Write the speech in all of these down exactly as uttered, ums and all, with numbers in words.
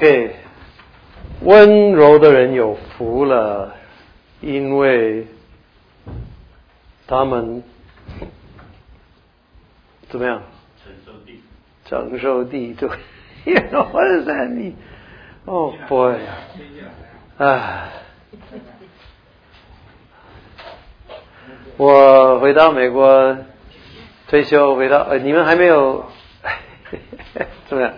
OK， 温柔的人有福了，因为他们怎么样？ 承受地。 承受地对。You know what does that mean? Oh boy！ 唉，我回到美国退休，回到呃，你们还没有怎么样？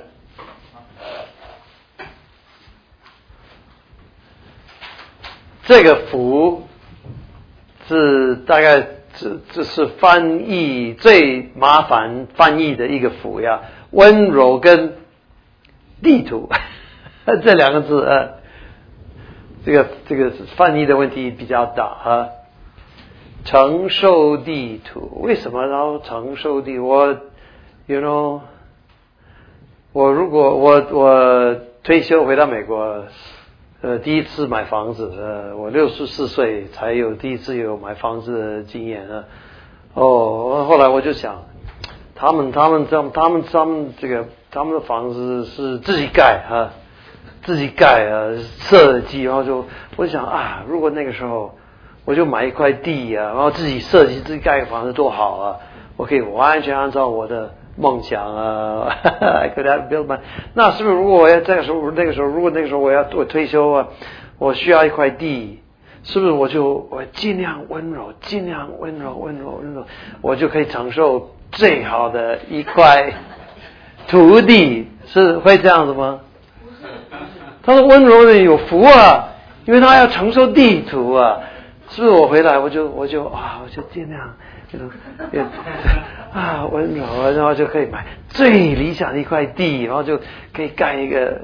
这个福是大概这这是翻译最麻烦翻译的一个福呀，温柔跟地图这两个字呃，这个这个翻译的问题比较大啊。承受地图，为什么要承受地？我 ，you know， 我如果我我退休回到美国。呃，第一次买房子，呃，我六十四岁才有第一次有买房子的经验啊。哦，后来我就想，他们他们这他们他们这个他们的房子是自己盖啊，自己盖啊，设计，然后就我想啊，如果那个时候我就买一块地啊，然后自己设计自己盖个房子多好啊，我可以完全按照我的梦想啊 ，I could have built my。那是不是如果我要这个时候那个时候，如果那个时候我要我退休啊，我需要一块地，是不是我就我尽量温柔，尽量温柔，温柔，温柔，我就可以承受最好的一块土地？是会这样子吗？他说温柔的人有福啊，因为他要承受地图啊。是不是我回来我就我就啊我就尽量这种啊温柔啊，然后就可以买最理想的一块地，然后就可以盖一个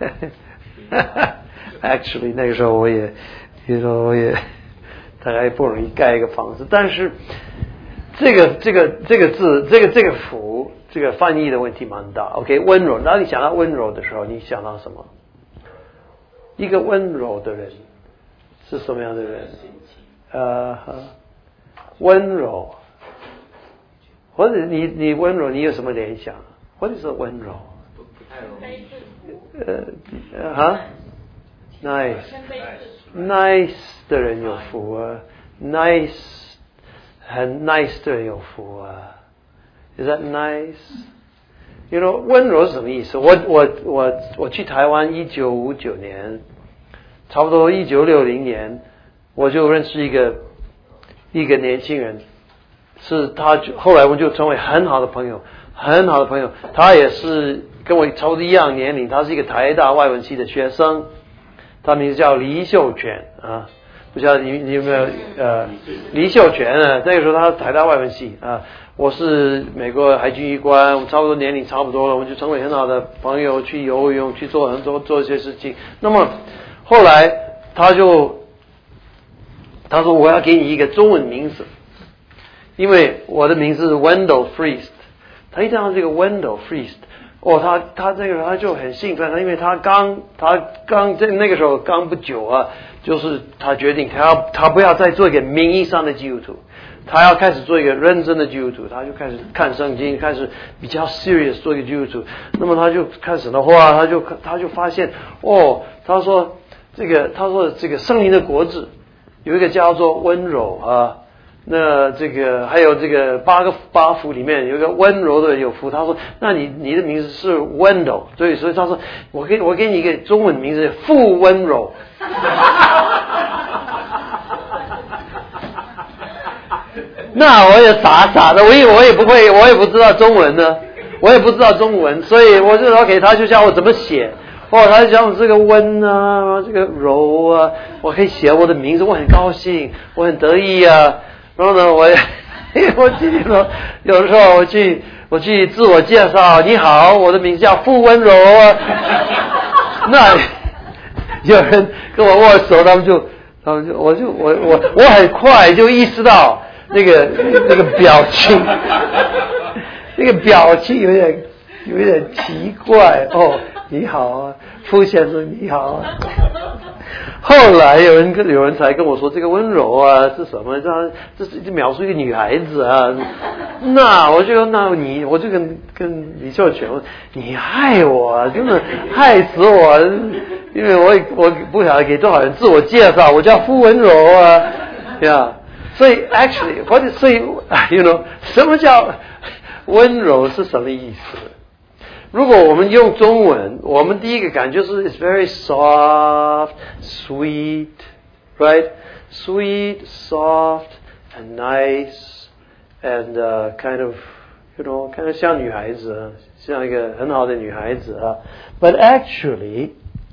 actually 那个时候我也比如说我也大概不容易盖一个房子，但是这个这个这个字这个这个福这个翻译的问题蛮大。 OK， 温柔，当你想到温柔的时候你想到什么？一个温柔的人是什么样的人？呃，温柔，或者你你温柔，你有什么联想？或者是温柔？呃哈 ，nice nice 的人有福啊 ，nice 很 nice 的人有福啊 ，is that nice？ You know， 温柔是什么意思？我我我我去台湾一九五九年，差不多一九六零年。我就认识一个一个年轻人，是他就后来我们就成为很好的朋友，很好的朋友。他也是跟我差不多一样年龄，他是一个台大外文系的学生，他名字叫黎秀全啊，不知道你你有没有呃黎秀全啊？那个时候他是台大外文系啊，我是美国海军医官，我们差不多年龄差不多了，我们就成为很好的朋友，去游泳，去做很多做一些事情。那么后来他就。他说我要给你一个中文名字，因为我的名字是 Wendell Friest。他一听到这个 Wendell Friest， 哦，他他这个他就很兴奋，因为他刚他刚在那个时候刚不久啊，就是他决定他要他不要再做一个名义上的基督徒，他要开始做一个认真的基督徒，他就开始看圣经，开始比较 serious 做一个基督徒。那么他就开始的话，他就他就发现哦，他说这个他说这个圣灵的果子。有一个叫做温柔啊，那这个还有这个八个八福里面有一个温柔的有福。他说，那你你的名字是温柔，对，所以他说我给我给你一个中文名字，傅温柔。那我也傻傻的，我也我也不会，我也不知道中文呢，我也不知道中文，所以我就给他就教我怎么写。哦，他就讲这个温啊，这个柔啊，我可以写我的名字，我很高兴，我很得意啊。然后呢，我我记得说，有的时候我去我去自我介绍，你好，我的名字叫傅温柔啊。那有人跟我握手，他们就他们就我就我我我很快就意识到那个那个表情，那个表情有点有点奇怪哦。你好啊，傅先生你好啊。 后来有人跟有人才跟我说，这个温柔啊是什么？这样这是描述一个女孩子啊。那我就那你我就跟跟李秀全，你害我，真的害死我，因为我我不晓得给多少人自我介绍，我叫傅温柔啊，对吧？所以 actually， 或者所以 you know 什么叫温柔是什么意思？如果我们用中文，我们第一个感觉是 it's very soft, sweet, right? Sweet, soft, and nice, and uh, kind of, you know, kind of 像女孩子，像一个很好的女孩子啊。But actually，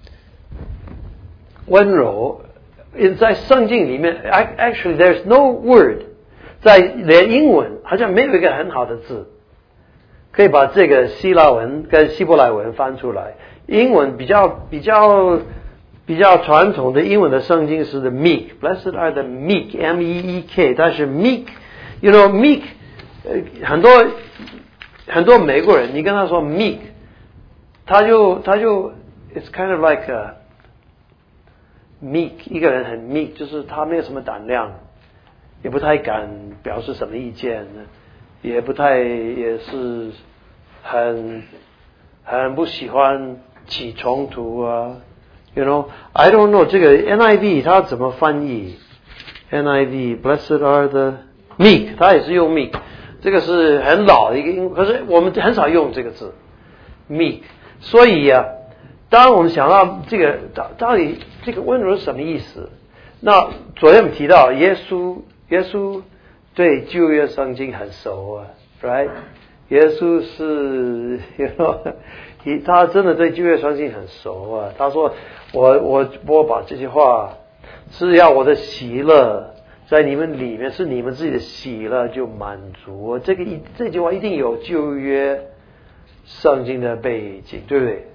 温柔在圣经里面 ，actually there's no word， 在连英文好像没有一个很好的字。可以把这个希腊文跟希伯来文翻出来。英文比较比较比较传统的英文的圣经是 the meek, blessed are the meek, M E E K， 但是 meek, you know meek， 呃、很多很多美国人，你跟他说 meek， 他就他就 it's kind of like a meek， 一个人很 meek， 就是他没有什么胆量，也不太敢表示什么意见。也不太也是很很不喜欢起冲突啊 ，you know I don't know 这个 N I V 它怎么翻译 ？N I V Blessed are the meek， 它也是用 meek， 这个是很老的一个英，可是我们很少用这个字 meek， 所以啊，当我们想到这个到到底这个温柔是什么意思？那昨天我们提到耶稣，耶稣。对旧约圣经很熟啊 ，right？ 耶稣是 ，you know， 他真的对旧约圣经很熟啊。他说：“我我我把这些话是要我的喜乐在你们里面，是你们自己的喜乐就满足。”这个一这句话一定有旧约圣经的背景，对不对？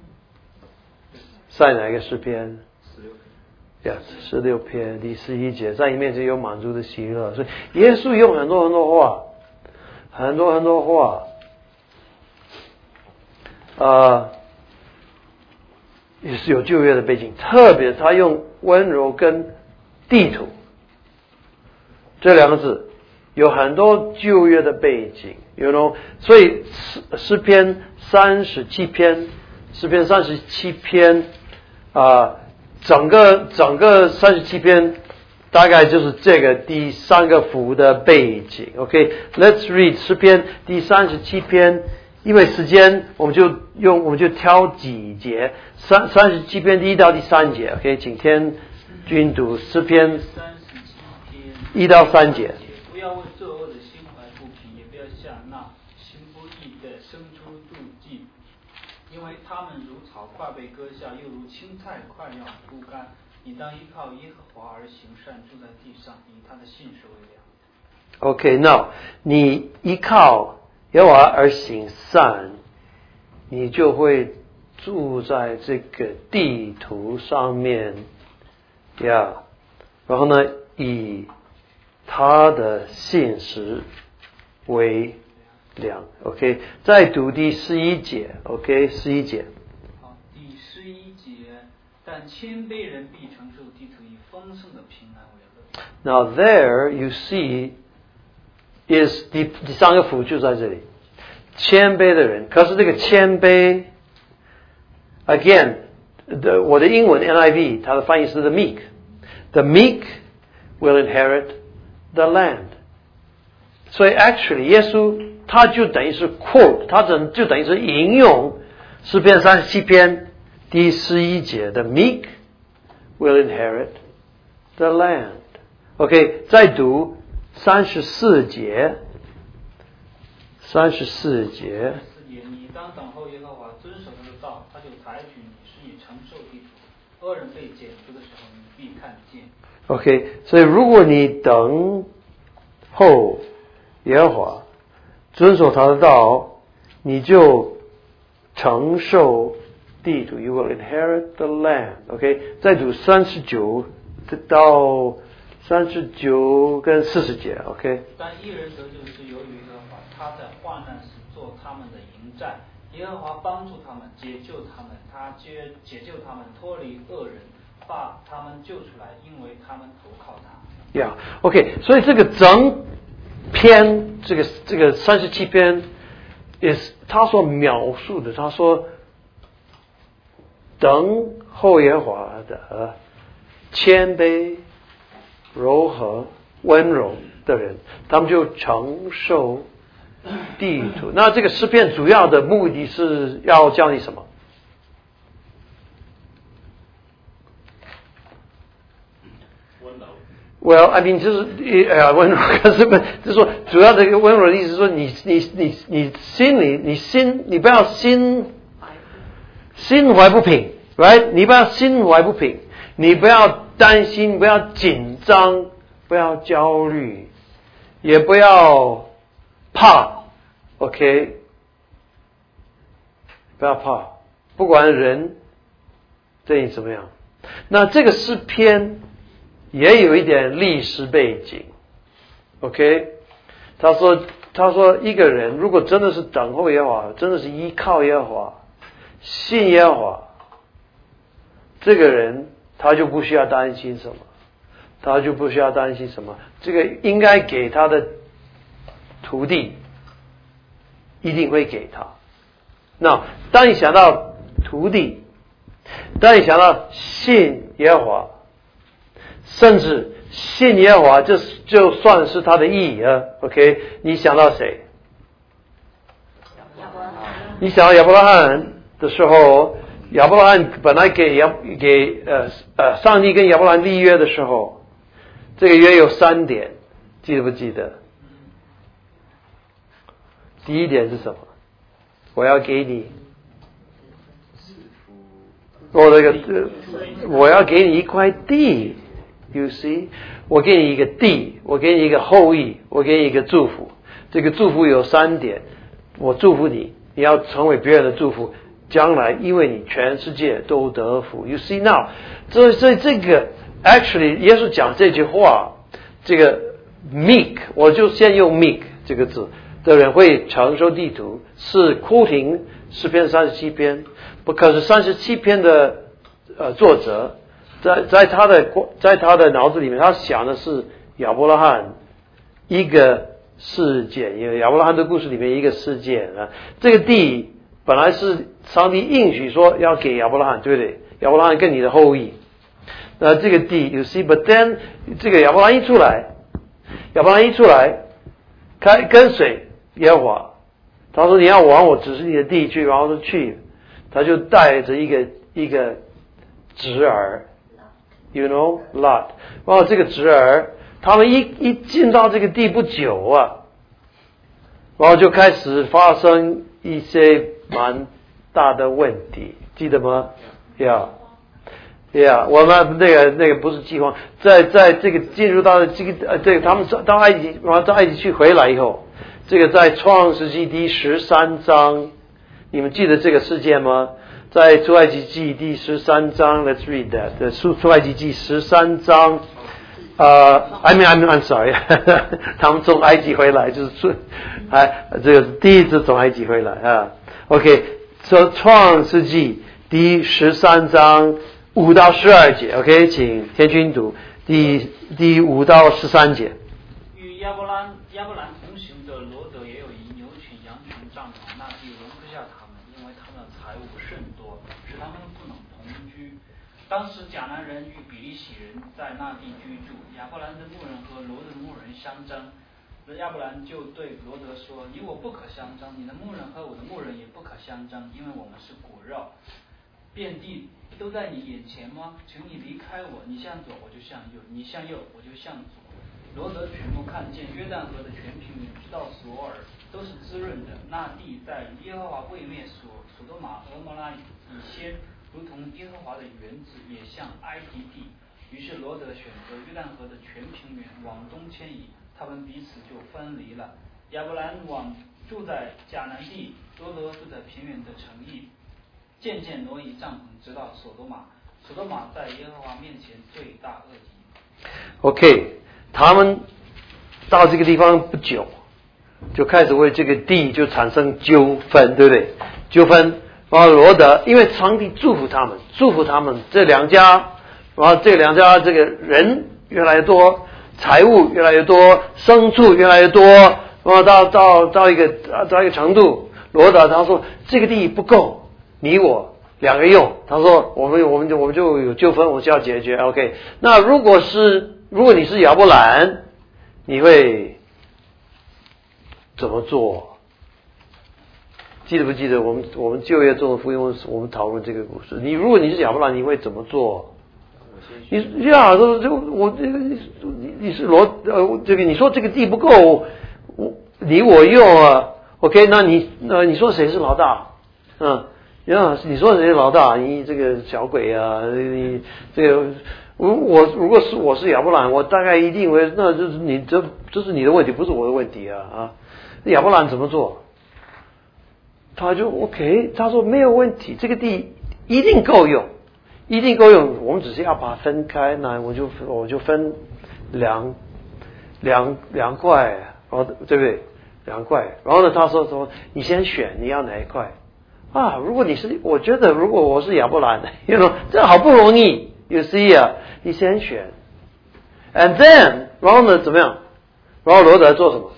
在哪一个诗篇？呀，十六篇第十一节，在你面前有满足的喜乐，所以耶稣用很多很多话，很多很多话，呃，也是有旧约的背景，特别他用温柔跟地土这两个字，有很多旧约的背景 ，you know， 所以诗诗篇三十七篇，诗篇三十七篇啊。呃整个整个三十七篇大概就是这个第三个符的背景。OK，Let's read 诗篇第三十七篇，因为时间我们就用我们就挑几节，三三十七篇第一到第三节。OK， 请天君读诗篇一到三节。 不要为作恶的心怀不平，也不要向那行不义的生出妒忌，因为他们如草快被割下，又如青菜快要枯干。你当依靠耶和华而行善，住在地上，以他的信实为粮。 OK， now 你依靠耶和华而行善，你就会住在这个地图上面呀。Yeah. 然后呢，以他的信实为粮。OK， 再读第十一节。OK， 十一节。 好，第十一节。但谦卑人必承受地土，以丰盛的平安为乐。 Now there you see is 第第三个符就在这里，谦卑的人。可是这个谦卑 ，again， 的我的英文 N I V 它的翻译是 the meek，the meek will inherit the land。所以 actually 耶稣他就等于是 quote， 他就等于是引用诗篇三十七篇。第十一节的 meek will inherit the land。OK， 再读三十四节。三十四节。 你当等候耶和华，遵守他的道，他就采取你，使你承受地土。恶人被剪除的时候，你必看见。 OK， 所以如果你等候耶和华，遵守他的道，你就承受地土 ，you will inherit the land。OK， 再读三十九到三十九跟四十节。OK， 但义人得救是由于耶和华，他在患难时做他们的营寨，耶和华帮助他们，解救他们，他解解救他们脱离恶人， 把他们救出来，因为他们投靠他。 Yeah, OK， 所以这个整篇这个这个三十七篇 is 他所描述的，他说等候耶和华的谦卑、柔和、温柔的人，他们就承受地土。那这个诗篇主要的目的是要教你什么？ Well, I mean 就是呃温柔，可是不就是说主要的一个温柔的意思是说你你你你心里你心你不要心心怀不平 ，right？ 你不要心怀不平，你不要担心，不要紧张，不要焦虑，也不要怕 ，OK？ 不要怕，不管人对你怎么样。那这个诗篇也有一点历史背景 ，OK？ 他说，他说一个人如果真的是等候耶和华，真的是依靠耶和华，信耶和华，这个人他就不需要担心什么，他就不需要担心什么。这个应该给他的土地，一定会给他。那当你想到土地，当你想到信耶和华，甚至信耶和华，这就算是他的义啊 ，OK？ 你想到谁？你想到亚伯拉罕的时候，亚伯拉罕本来给亚给呃呃上帝跟亚伯拉罕立约的时候，这个约有三点，记得不记得？第一点是什么？我要给你，我这个我要给你一块地。You see， 我给你一个地，我给你一个后裔，我给你一个祝福。这个祝福有三点，我祝福你，你要成为别人的祝福，将来因为你全世界都得福。You see now， 所以所以这个 actually 耶稣讲这句话，这个 meek， 我就先用 meek 这个字的人会承受地图，是 quoting 诗篇三十七篇，不可是三十七篇的呃作者。在在他的在他的脑子里面，他想的是亚伯拉罕一个事件，因为亚伯拉罕的故事里面一个事件啊，这个地本来是上帝应许说要给亚伯拉罕，对不对？亚伯拉罕跟你的后裔，那这个地 ，you see，but then 这个亚伯拉罕一出来，亚伯拉罕一出来，开跟随耶和华，他说你要往我指示你的地去，然后就去，他就带着一个一个侄儿。You know, Lot， 然后这个侄儿，他们一一进到这个地不久啊，然后就开始发生一些蛮大的问题，记得吗？ Yeah， Yeah， 我们那个那个不是饥荒，在在这个进入到这个呃，对他们到埃及，然后到埃及去回来以后，这个在创世纪第十三章，你们记得这个事件吗？在出埃及记第十三章 ，Let's read that。出出埃及记十三章，呃 ，I mean I'm I'm sorry， 他们从埃及回来就是出，哎，这个第一次从埃及回来啊。OK， 说创世纪第十三章五到十二节 ，OK， 请天君读第第五到十三节。 与亚伯兰亚伯兰同行的罗德也有一牛群、羊群、帐篷，那地容不下他们，因为他们的财物甚多，使他们不能同居。当时迦南人与比利洗人在那地居住，亚伯兰的牧人和罗德的牧人相争。亚伯兰就对罗德说：“你我不可相争，你的牧人和我的牧人也不可相争，因为我们是骨肉。遍地都在你眼前吗？请你离开我，你向左我就向右，你向右我就向左。”罗德举目看见约旦河的全平原直到索尔都是滋润的，那地在耶和华未灭所索多玛俄摩拉以先，如同耶和华的园子，也像埃及地。于是罗德选择约旦河的全平原往东迁移，他们彼此就分离了。亚伯兰往住在迦南地，罗德住在平原的城邑，渐渐挪移帐篷，直到索多玛。索多玛在耶和华面前罪大恶极。 OK。他们到这个地方不久，就开始为这个地就产生纠纷，对不对？纠纷，然后罗德因为上帝祝福他们，祝福他们这两家，然然后这两家这个人越来越多，财物越来越多，牲畜越来越多，然后到到到一个到一个程度，罗德他说这个地不够，你我两个用，他说我们我们就我们就有纠纷，我们就要解决。OK， 那如果是如果你是亚伯兰，你会怎么做？记得不记得我们我们就业中的福音，我们讨论这个故事。你如果你是亚伯兰，你会怎么做？你呀，就就我这个你你是罗呃这个你说这个地不够，我你我用啊 ，OK， 那你那你说谁是老大？嗯，呀，你说谁是老大？你这个小鬼啊，你这个我我如果是我是亚伯兰，我大概一定会，那就是你这这是你的问题，不是我的问题啊啊！亚伯兰怎么做？他就 OK， 他说没有问题，这个地一定够用。一定够用，我们只是要把它分开，那我就我就分两两两块，然后对不对？两块，然后呢，他说说你先选你要哪一块啊？如果你是，我觉得如果我是亚伯兰的，you know，这好不容易 ，you see 啊，你先选 ，and then， 然后呢怎么样？然后罗德做什么？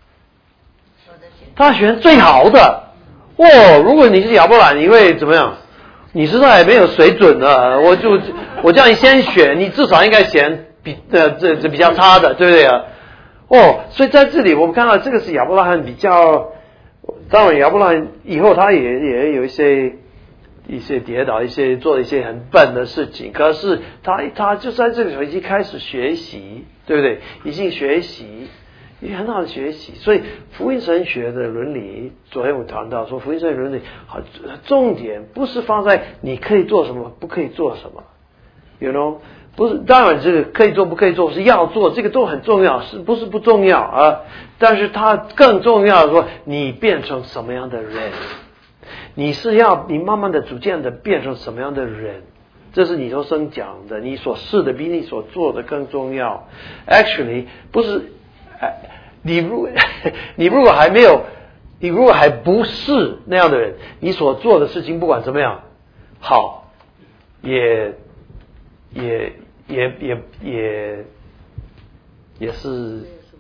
他选最好的。哦，如果你是亚伯兰，你会怎么样？你实在没有水准的，我就我叫你先选，你至少应该选比呃这这比较差的，对不对啊？哦，所以在这里我们看到这个是亚伯拉罕比较，当然亚伯拉罕以后他也也有一些一些跌倒，一些做了一些很笨的事情，可是他他就在这个时候已经开始学习，对不对？已经学习。也很好的学习，所以福音神学的伦理，昨天我谈到说，福音神学伦理好，重点不是放在你可以做什么，不可以做什么 ，you know， 不是，当然这个可以做不可以做是要做，这个都很重要，是不是不重要啊？但是它更重要的说，你变成什么样的人，你是要你慢慢的、逐渐的变成什么样的人。这是你所生讲的，你所试的比你所做的更重要。Actually， 不是。你如你如果还没有，你如果还不是那样的人，你所做的事情不管怎么样好，也也也也也也是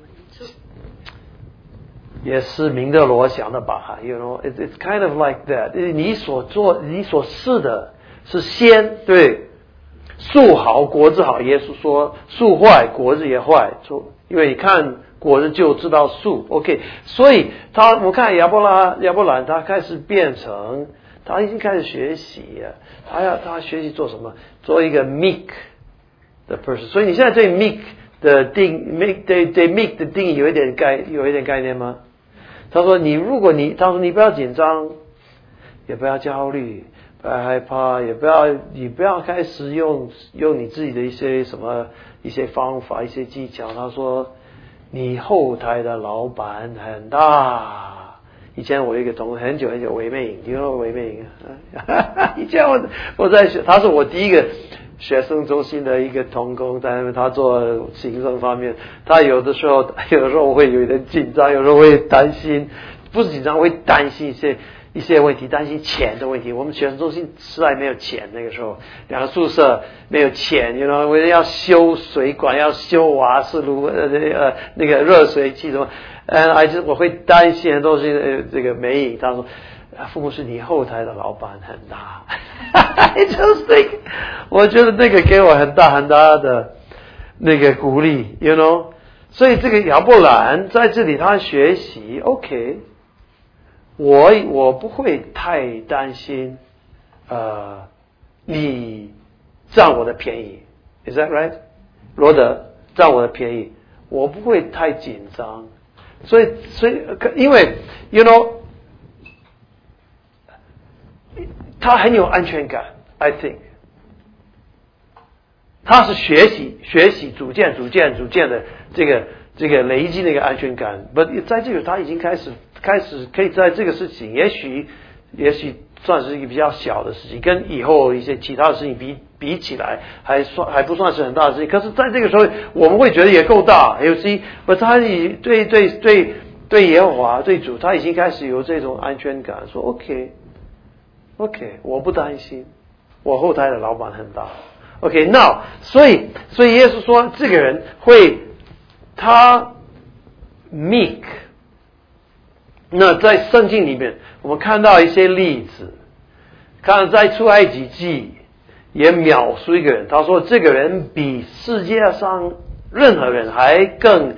也是明德罗想的吧 ，you know， it's it's kind of like that。你所做你所试的是先对树好果子好，耶稣说树坏果子也坏，因为你看。果子就知道树 ，OK， 所以他我看亚伯拉亚伯兰他开始变成，他已经开始学习了，他要他学习做什么？做一个 meek 的 person。所以你现在对 meek 的定 meek 对对 meek 的定义有一点概有一点概念吗？他说你如果你他说你不要紧张，也不要焦虑，不要害怕，也不要你不要开始用用你自己的一些什么一些方法一些技巧。他说。你后台的老板很大。以前我有一个同很久很久韦魅影，你说韦魅影？以前我我在学，他是我第一个学生中心的一个同工，在他做行政方面，他有的时候有的时候我会有一点紧张，有时候会担心，不是紧张，会担心一些一些问题，担心钱的问题。我们学生中心实在没有钱，那个时候两个宿舍没有钱，you know， 我要修水管，要修瓦斯炉，呃呃那个热水器什么，呃，而且我会担心很多东西。呃，这个梅影他说，父母是你后台的老板很大，就是那个，我觉得那个给我很大很大的那个鼓励 ，you know， 所以这个亚伯兰在这里他学习 ，OK。我我不会太担心，呃，你占我的便宜 ，Is that right？ 罗德占我的便宜，我不会太紧张，所以所以因为 you know， 他很有安全感 ，I think， 他是学习学习逐渐逐渐逐渐的这个这个累积那个安全感，不在这个他已经开始。开始可以在这个事情，也许也许算是一个比较小的事情，跟以后一些其他的事情比比起来，还算还不算是很大的事情。可是在这个时候，我们会觉得也够大。有些，不，他已对对对对耶和华对主，他已经开始有这种安全感，说 OK OK， 我不担心，我后台的老板很大 OK， now， 所以所以耶稣说这个人会他 meek。那在圣经里面，我们看到一些例子，看在出埃及记也描述一个人，他说这个人比世界上任何人还更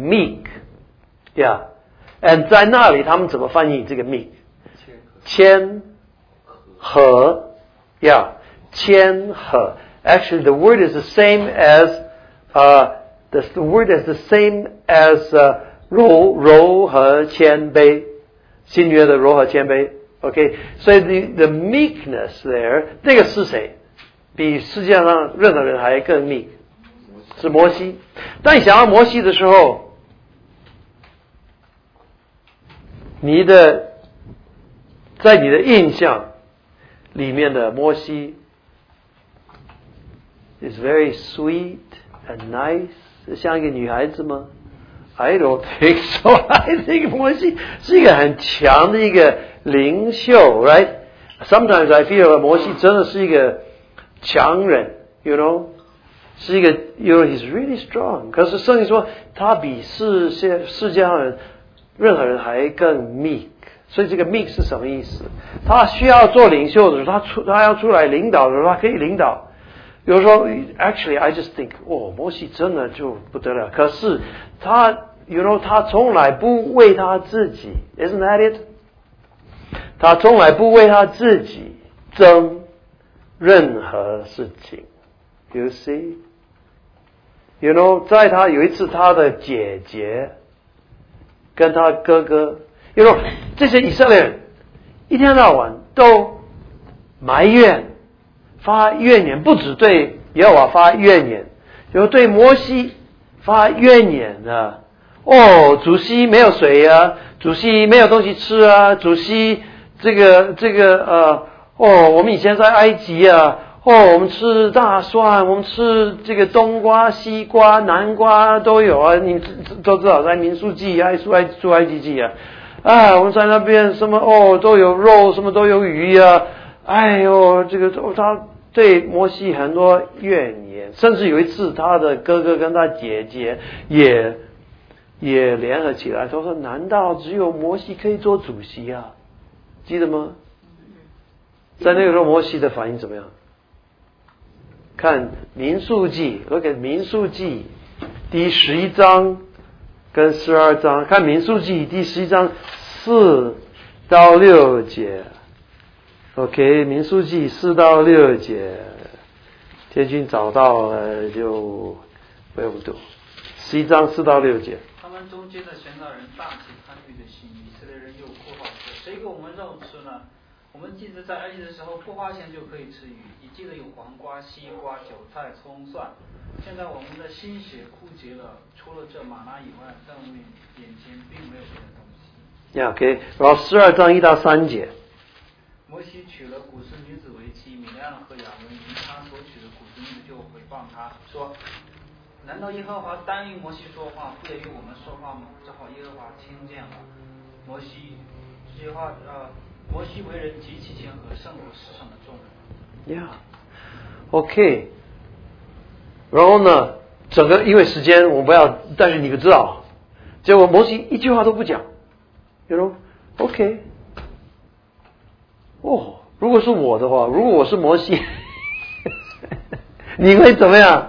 meek，yeah，and 在那里他们怎么翻译这个 meek？ 谦和 ，yeah， 谦和。Actually, the word is the same as uh, the, the word is the same as uh, 柔柔和谦卑，新约的柔和谦卑 ，OK， 所以 the the meekness there， 那个是谁？比世界上任何人还更 meek， 是摩西。当你想到摩西的时候，你的在你的印象里面的摩西 is very sweet and nice， 像一个女孩子吗？I don't think so. I think 摩西是一个很强的一个领袖 ，right? Sometimes I feel 摩西真的是一个强人 ，you know， 是一个 ，you know he's really strong。可是圣经说他比世界世界上人任何人还更 meek。所以这个 meek 是什么意思？他需要做领袖的时候，他出他要出来领导的时候，他可以领导。比如说 ，actually I just think， 哦，摩西真的就不得了。可是他 ，you know， 他从来不为他自己 ，isn't that it？ 他从来不为他自己争任何事情 ，you see？You know， 在他有一次，他的姐姐跟他哥哥 ，you know， 这些以色列人一天到晚都埋怨。发怨言，不只对耶和华发怨言，有对摩西发怨言啊！哦，主席没有水啊，主席没有东西吃啊，主席这个这个呃，哦，我们以前在埃及啊，哦，我们吃大蒜，我们吃这个冬瓜、西瓜、南瓜都有啊，你都知道在民数记啊、出埃出埃及记啊，啊，我们在那边什么哦都有肉，什么都有鱼啊。哎呦，这个他对摩西很多怨言，甚至有一次他的哥哥跟他姐姐也也联合起来，他说：“难道只有摩西可以做主席啊？”记得吗？在那个时候，摩西的反应怎么样？看民数记 ，look at 民数记第十一章跟十二章，看民数记第十一章四到六节。OK， 民数记四到六节，天君找到了就为我们读。十一章四到六节。 他们中间的玄道人大起贪欲的心，以色列人又哭号说：“谁给我们肉吃呢？我们记得在埃及的时候，不花钱就可以吃鱼，你记得有黄瓜、西瓜、韭菜、葱蒜。现在我们的心血枯竭了，除了这玛拿以外，在我们眼前并没有别的东西。” Yeah, OK， 然后十二章一到三节。 摩西娶了古实女子为妻，米利暗和亚伦因他所娶的古实女子就毁谤他，说：“难道耶和华单与摩西说话，不也与我们说话吗？”正好耶和华听见了。摩西这句话，呃，摩西为人极其谦和，胜过世上的众人。 Yeah, OK。然后呢，整个因为时间我们不要，但是你们知道，结果摩西一句话都不讲 ，you know, OK。哦，如果是我的话，如果我是摩西，你会怎么样？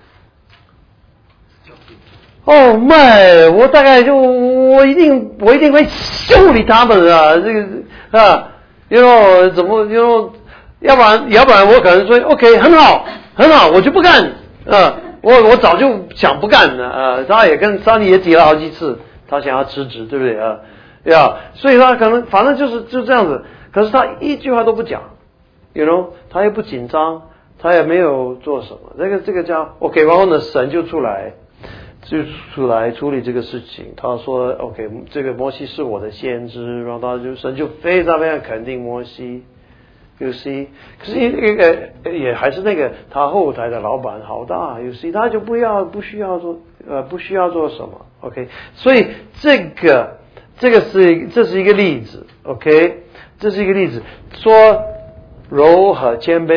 哦，妈，我大概就我一定我一定会修理他们啊！这个啊，因为怎么因为要不然要不然我可能说 OK 很好很好，我就不干啊！我我早就想不干了啊！他也跟上帝也提了好几次，他想要辞职，对不对啊？呀，所以他可能反正就是就这样子。可是他一句话都不讲 ，you know， 他也不紧张，他也没有做什么。这个这个叫 OK， 然后呢，神就出来，就出来处理这个事情。他说 OK， 这个摩西是我的先知，然后他就神就非常非常肯定摩西。You see， 可是那个也还是那个他后台的老板好大 ，You see， 他就不要不需要做呃不需要做什么 ，OK， 所以这个这个是这是一个例子 ，OK。这是一个例子，说柔和谦卑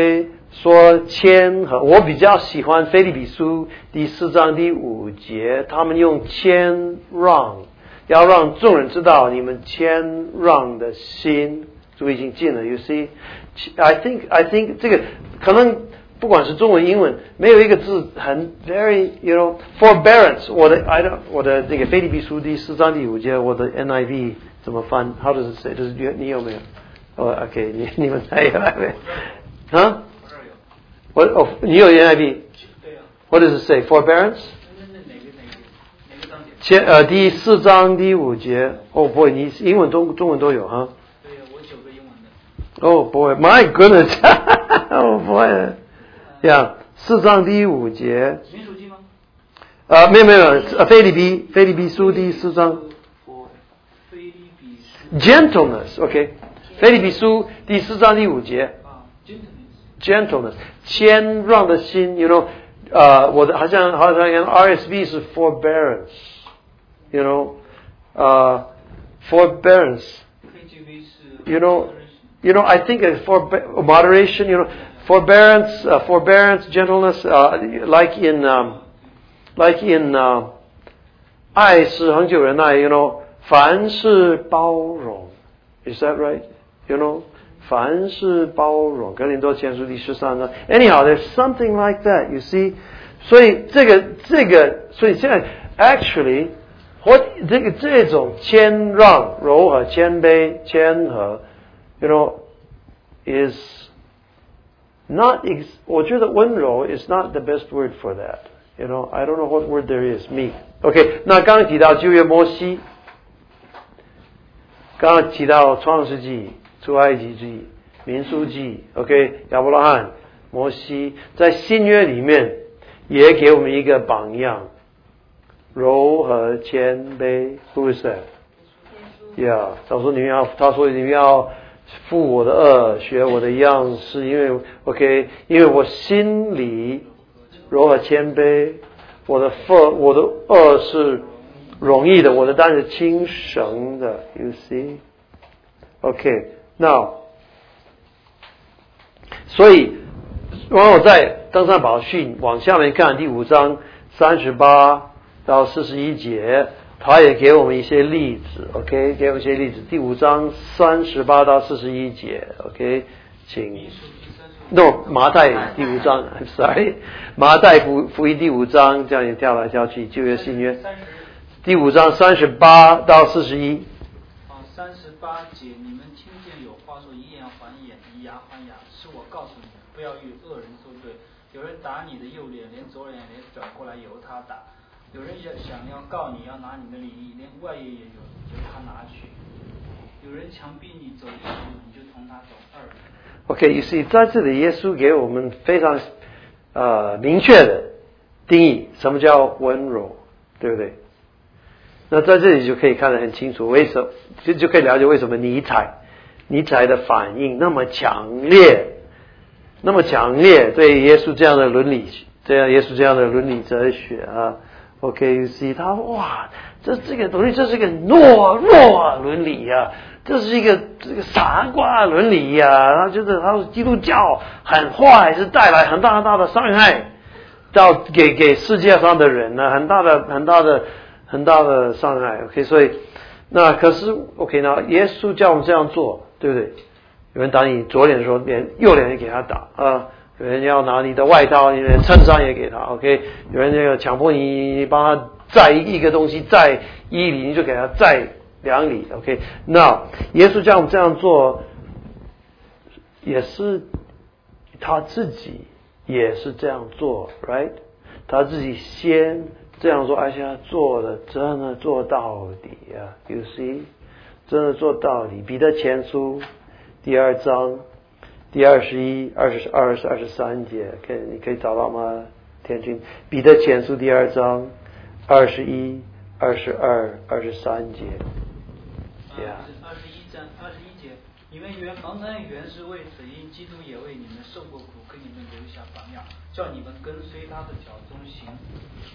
说谦和，我比较喜欢腓立比书第四章第五节，他们用谦让，要让众人知道你们谦让的心。注意已经进了 ，you see， I think I think 这个可能不管是中文英文，没有一个字很 very you know forbearance。我的 I don't 我的这个腓立比书第四章第五节，我的 N I V 怎么翻 ？How does it say？ 就是你你有没有？哦、oh, ，OK， 你你们才有没有？啊？我哦，你有 N I V？ 对啊。 What does it say? Forbearance？ 那那哪个哪个哪个章节？ 前呃第四章第五节。哦、oh, 不，你英文中中文都有哈？ 对呀，我九个英文的。 Oh boy, my goodness! Oh boy, yeah， 四章第五节。 民数记吗？ 呃， 没有没有，呃，腓立比腓立比书第四章。 腓立比书。 Gentleness, OK， 腓立比书第四章第五节。 啊 ，gentleness， 谦让的心 ，you know， 呃，我的好像好像 R S V 是 forbearance，you know， 呃 ，forbearance，you know。You know, I think for moderation, you know, forbearance, uh, forbearance, gentleness, uh, like in, um, like in, uh, 爱是恒久忍耐 you know, 凡事包容 Is that right? You know, 凡事包容哥林多前书第十三章 Anyhow, there's something like that, you see? 所以这个这个所以现在 actually, what 这个这种谦让、柔和、谦卑、谦和You know, is not, ex- 我觉得温柔 is not the best word for that. You know, I don't know what word there is. Meek. OK, 那刚刚提到旧约摩西，刚刚提到创世纪、出埃及记、民数记 OK, 亚伯拉罕、摩西，在新约里面也给我们一个榜样，柔和谦卑。Who is that? Yeah, 他说你们要，他说你们要负我的恶，学我的样式，因为 OK， 因为我心里柔和谦卑，我的恶我的恶是容易的，我的担是轻省的 ，You see？ OK， now， 所以，然后在登山宝训往下面看第五章三十八到四十一节。他也给我们一些例子 ，OK， 给我们一些例子。第五章三十八到四十一节 ，OK， 请。No， 马太第五章 ，I'm sorry， 马太福福音第五章，这样你跳来跳去，旧约新约。第五章三十八到四十一。 啊，三十八节，你们听见有话说以眼还眼，以牙还牙，是我告诉你们，不要与恶人作对。有人打你的右脸，连左脸连转过来由他打。有人也想要告你，要拿你的礼衣，连外衣也有，由他拿去。有人强逼你走一步，你就同他走二步。 OK，you see， 在这里耶稣给我们非常呃明确的定义，什么叫温柔，对不对？那在这里就可以看得很清楚，为什么就就可以了解为什么尼采尼采的反应那么强烈，那么强烈对耶稣这样的伦理，这样耶稣这样的伦理哲学啊。OK，you see， 他哇，这这个东西，这是个懦弱伦理呀、啊，这是一个这个傻瓜伦理呀、啊。他觉得他说基督教很坏，是带来很大很大的伤害，到给给世界上的人呢，很大的很大的很大的伤害。OK， 所以那可是 OK， 那耶稣叫我们这样做，对不对？有人打你左脸的时候，连右脸也给他打啊。有人要拿你的外套，你的衬衫也给他 ，OK？ 有人要强迫你，你帮他载一个东西，载一里，你就给他载两里 ，OK？ 那耶稣叫我们这样做，也是他自己也是这样做 ，right？ 他自己先这样做，而且他做的真的做到底啊 ，You see？ 真的做到底。彼得前书第二章。第二十一、二十二、二十三节，可以你可以找到吗？天君，彼得前书第二章二十一、二十二、二十三节。 Yeah。二十一章二十一节，你们原蒙恩原是为此，因基督也为你们受过苦，给你们留下榜样，叫你们跟随他的脚中行。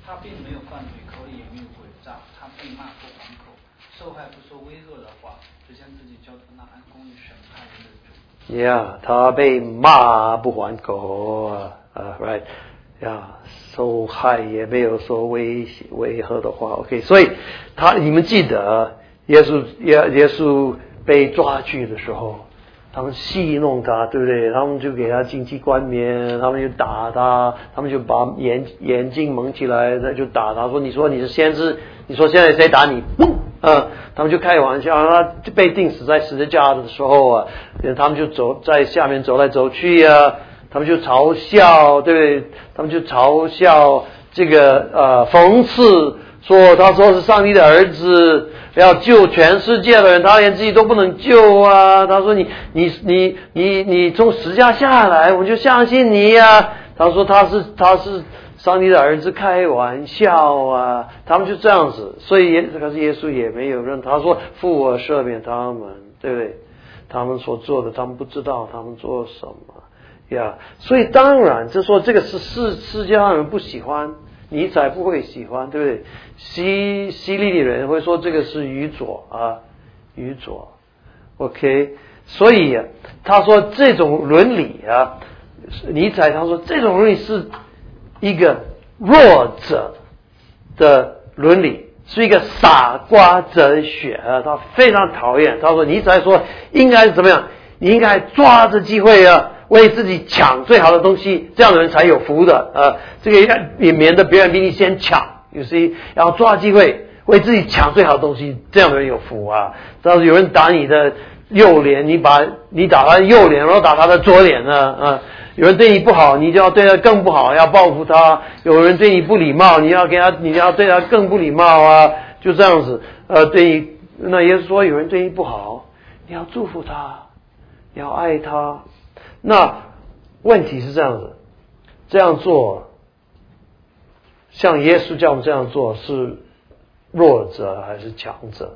他并没有犯罪，口里也没有诡诈，他被骂不还口，受害不说微弱的话，只将自己交托那按公义审判人的主。 Yeah， 他被骂不还口啊、uh, ，right， 呀、yeah， 受害也没有说威威吓的话 ，OK， 所以他你们记得耶稣耶耶稣被抓去的时候。他们戏弄他，对不对？他们就给他荆棘冠冕，他们就打他，他们就把眼眼睛蒙起来，他就打他，说：“你说你是先知，你说现在谁打你？”嘣，呃，他们就开玩笑，他被钉死在十字架的时候啊，他们就走在下面走来走去啊，他们就嘲笑，对不对？他们就嘲笑这个呃讽刺，说他说是上帝的儿子。要救全世界的人，他连自己都不能救啊！他说你你你你你从十架下来，我就相信你呀、啊！他说他是他是上帝的儿子，开玩笑啊！他们就这样子，所以耶可是耶稣也没有认，他说父我赦免他们，对不对？他们所做的，他们不知道他们做什么呀。Yeah, 所以当然，就说这个是世世界上人不喜欢。尼采不会喜欢，对不对？西西利的人会说这个是愚拙啊，愚拙。OK， 所以、啊、他说这种伦理啊，尼采他说这种伦理是一个弱者的伦理，是一个傻瓜哲学啊，他非常讨厌。他说尼采说应该是怎么样？你应该抓着机会啊。为自己抢最好的东西，这样的人才有福的。呃，这个也免得别人比你先抢，有些然后抓机会为自己抢最好的东西，这样的人有福啊。只要有人打你的右脸，你把你打他的右脸，然后打他的左脸呢，啊、呃，有人对你不好，你就要对他更不好，要报复他；有人对你不礼貌，你要给他，你要对他更不礼貌啊，就这样子。呃，对你，那也是说有人对你不好，你要祝福他，你要爱他。那问题是这样子，这样做，像耶稣叫我们这样做，是弱者还是强者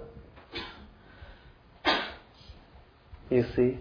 ？You see，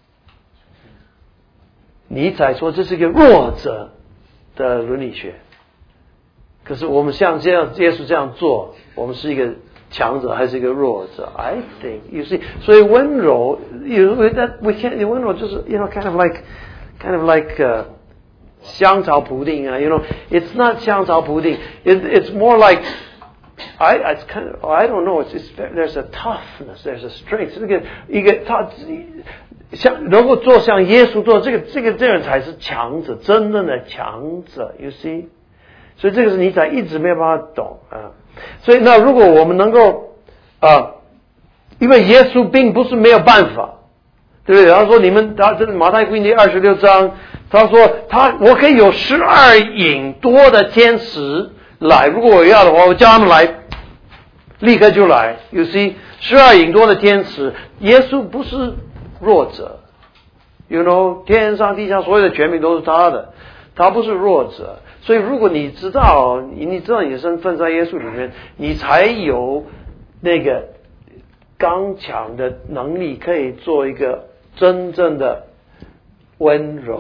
尼采说这是一个弱者的伦理学，可是我们像这样耶稣这样做，我们是一个强者还是一个弱者 ？I think you see， 所以温柔，you that we can't 温柔就是 you know kind of like kind of like、uh, 香草普丁啊 ，you know it's not 香草普丁 ，it it's more like I it's kind of I don't know it's, it's there's a toughness there's a strength 这个一个他像能够做像耶稣做这个这个这人才是强者，真正的强者 ，you see， 所以这个是尼采一直没有办法懂啊。所以，那如果我们能够啊、呃，因为耶稣并不是没有办法，对不对？他说：“你们，他这马太福音第二十六章，他说他我可以有十二引多的天使来，如果我要的话，我叫他们来，立刻就来。You see， 十二引多的天使，耶稣不是弱者 ，You know， 天上地下所有的权柄都是他的，他不是弱者。”所以，如果你知道你你知道你的身份在耶稣里面，你才有那个刚强的能力，可以做一个真正的温柔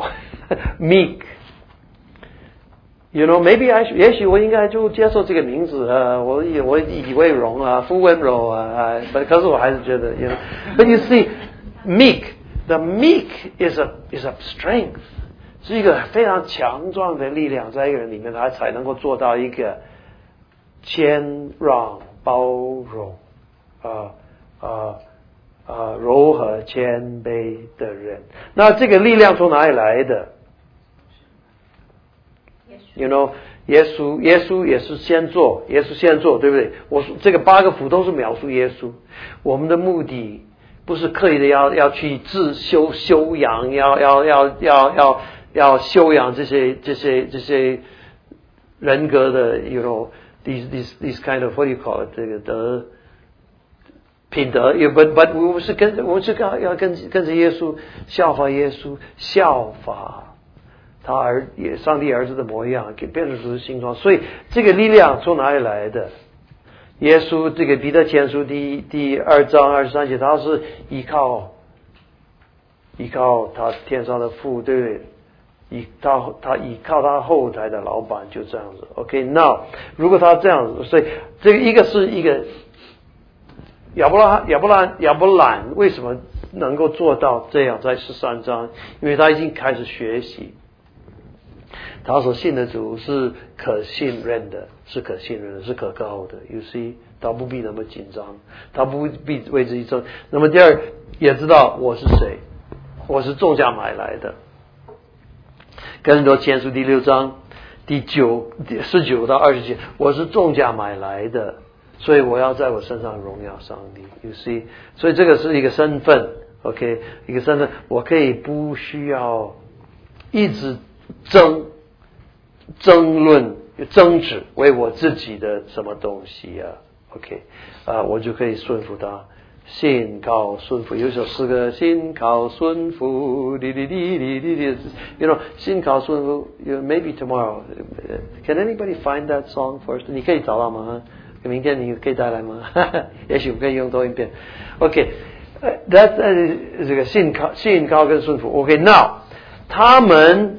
meek。You know, maybe I should, 也许我应该就接受这个名字啊，我以我以为荣啊，富温柔啊，可是我还是觉得 ，you know, but you see, meek, the meek is a is a strength. 是一个非常强壮的力量，在一个人里面，他才能够做到一个谦让、包容、啊啊啊柔和、谦卑的人。那这个力量从哪里来的 ？You know， 耶稣，耶稣也是先做，耶稣先做，对不对？我说这个八个福都是描述耶稣。我们的目的不是刻意的要要去自修修养，要要要要要。要修养这些这些这些人格的 ，you know these these these kind of what do you call it 这个德品德 ，but but 我们是跟我们是跟要跟跟着耶稣效法耶稣，效法他儿也上帝儿子的模样，给变成主的形状。所以这个力量从哪里来的？耶稣这个彼得前书第第二章二十三节，他是依靠依靠他天上的父，对不对？ 依他他依靠他后台的老板就这样子。OK，now、okay, 如果他这样子，所以这个一个是一个亚伯拉罕亚伯拉亚伯兰为什么能够做到这样？在十三章，因为他已经开始学习，他所信的主是可信任的，是可信任的，是可靠的。You see， 他不必那么紧张，他不必为自己争。那么第二，也知道我是谁，我是重价买来的。哥林多前书第六章第九十九到二十节，我是重价买来的，所以我要在我身上荣耀上帝。You see， 所以这个是一个身份 ，OK， 一个身份，我可以不需要一直争争论争执为我自己的什么东西啊 ，OK， 啊、呃，我就可以顺服他。信靠顺服，有一首诗歌，信靠顺服，滴滴滴滴滴滴 ，you know， 信靠顺服 ，you maybe tomorrow， can anybody find that song first？ 你可以找到吗？明天你可以带来吗？也许我可以用多一遍。OK，that、uh, 呃这个信靠信靠跟顺服 ，OK，now、okay, 他们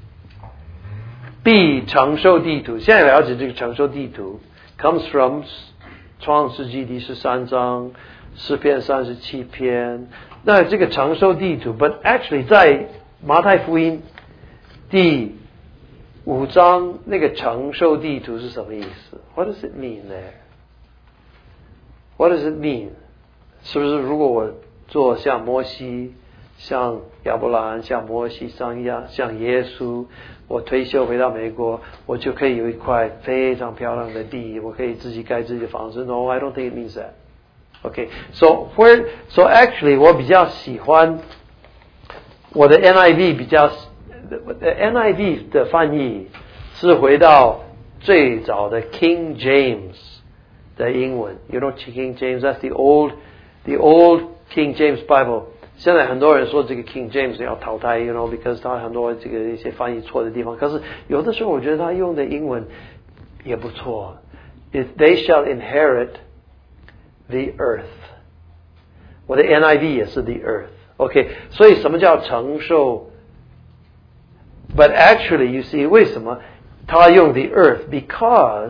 必承受地图。现在了解这个承受地图 ，comes from 创世纪第十三章。诗篇三十七篇，那这个承受地图 ，but actually 在马太福音第五章那个承受地图是什么意思 ？What does it mean there? What does it mean? 是不是如果我做像摩西、像亚伯拉罕、像摩西、像亚、像耶稣，我退休回到美国，我就可以有一块非常漂亮的地，我可以自己盖自己的房子 ？No, I don't think it means that.Okay, so where, so actually 我比较喜欢我的 N I V 比较 N I V 的翻译是回到最早的 King James 的英文 You know King James, that's the old, the old King James Bible. 现在很多人说这个 King James 要淘汰 You know, because 他很多这个一些翻译错的地方，可是有的时候我觉得他用的英文也不错 If they shall inherit the earth， 我的 N I V 也是 the earth，OK，、okay, 所以什么叫承受 ？But actually, you see， 为什么他用 the earth？ Because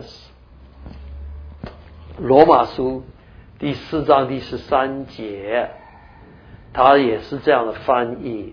罗马书第四章第十三节，他也是这样的翻译，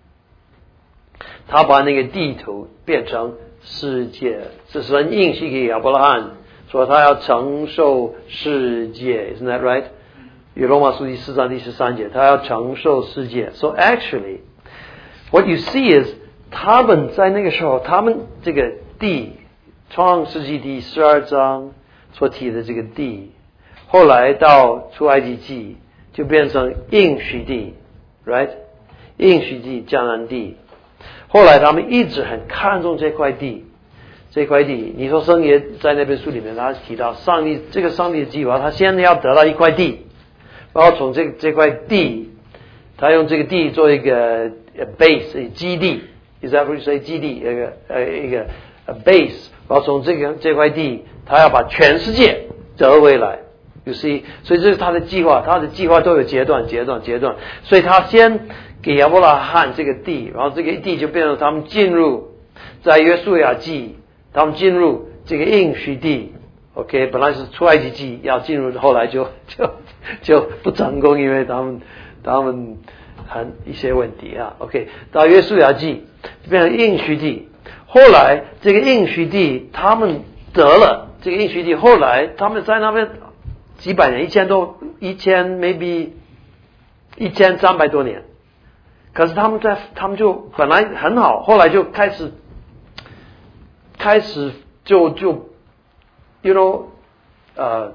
他把那个地图变成世界，这是神应许给亚伯拉罕。说他要承受世界 ，Isn't that right？ 有罗马书第四章第十三节，他要承受世界。So actually, what you see is 他们在那个时候，他们这个地，创世纪第十二章所提的这个地，后来到出埃及记就变成应许地 ，right？ 应许地、迦南地。后来他们一直很看重这块地。这块地，你说圣爷在那本书里面，他提到上帝这个上帝的计划，他先要得到一块地，然后从这这块地，他用这个地做一个 base 基地 ，is that what you say 基地一个呃一个 base， 然后从这个这块地，他要把全世界得回来 ，you see， 所以这是他的计划，他的计划都有阶段、阶段、阶段，所以他先给亚伯拉罕这个地，然后这个地就变成他们进入在约书亚记。他们进入这个应许地 ，OK， 本来是出埃及记要进入，后来就就就不成功，因为他们他们很一些问题啊 ，OK， 到约书亚记变成应许地，后来这个应许地他们得了这个应许地，后来他们在那边几百年，一千多，一千 maybe 一千三百多年，可是他们在他们就本来很好，后来就开始。开始就就 ，you know， 呃，